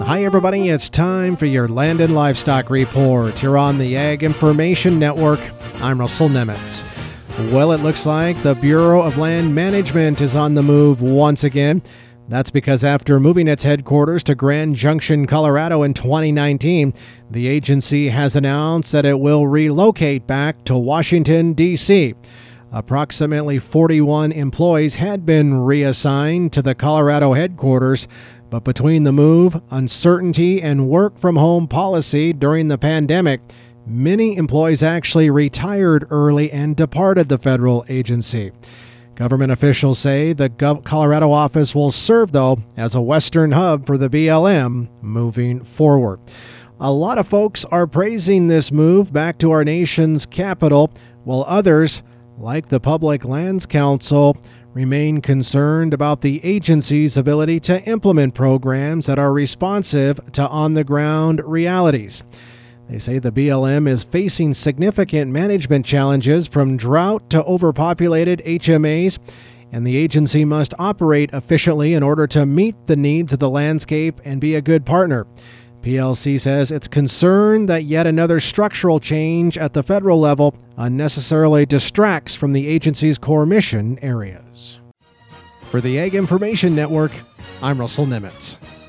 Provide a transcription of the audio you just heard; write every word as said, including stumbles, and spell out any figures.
Hi, everybody. It's time for your Land and Livestock Report here on the Ag Information Network. I'm Russell Nemitz. Well, it looks like the Bureau of Land Management is on the move once again. That's because after moving its headquarters to Grand Junction, Colorado in twenty nineteen, the agency has announced that it will relocate back to Washington, D C Approximately forty-one employees had been reassigned to the Colorado headquarters, but between the move, uncertainty, and work-from-home policy during the pandemic, many employees actually retired early and departed the federal agency. Government officials say the Gov- Colorado office will serve, though, as a western hub for the B L M moving forward. A lot of folks are praising this move back to our nation's capital, while others, like the Public Lands Council, remain concerned about the agency's ability to implement programs that are responsive to on-the-ground realities. They say the B L M is facing significant management challenges from drought to overpopulated H M As, and the agency must operate efficiently in order to meet the needs of the landscape and be a good partner. P L C says it's concerned that yet another structural change at the federal level unnecessarily distracts from the agency's core mission areas. For the Ag Information Network, I'm Russell Nemitz.